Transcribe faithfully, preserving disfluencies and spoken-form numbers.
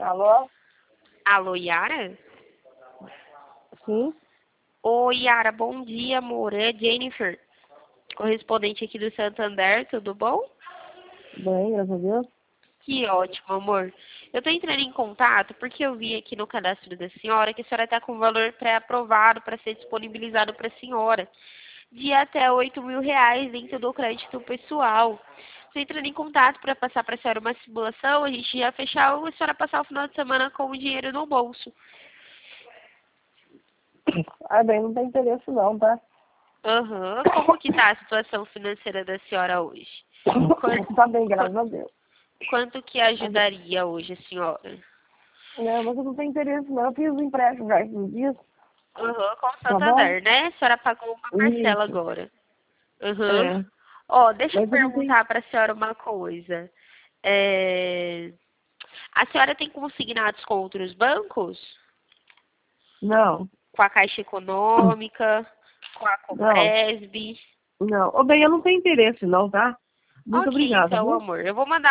Alô? Alô, Yara? Sim? Oi, Yara, bom dia, amor. É Jennifer, correspondente aqui do Santander, tudo bom? Bem, graças a Deus. Que ótimo, amor. Eu tô entrando em contato porque eu vi aqui no cadastro da senhora que a senhora está com o valor pré-aprovado para ser disponibilizado para a senhora, de até oito mil reais dentro do crédito pessoal. Estou entrando em contato para passar para a senhora uma simulação, a gente ia fechar ou a senhora passar o final de semana com o dinheiro no bolso. Ah, bem, não tem interesse não, tá? Aham. Como que tá a situação financeira da senhora hoje? Quanto, Tá bem, graças a Deus. quanto que ajudaria hoje a senhora? Não, mas eu não tenho interesse não. Eu fiz um empréstimo já esses dias, Aham, com o tá bom? Santander, né? A senhora pagou uma parcela Isso. agora. Aham. É. Ó, deixa eu Mas eu não tenho... perguntar para a senhora uma coisa. É... A senhora tem consignados com outros bancos? Não. Com a Caixa Econômica? Com a Não. Copresb? Não. Ô, bem, eu não tenho interesse não, tá? Muito Ok, obrigada, então, viu? amor. Eu vou mandar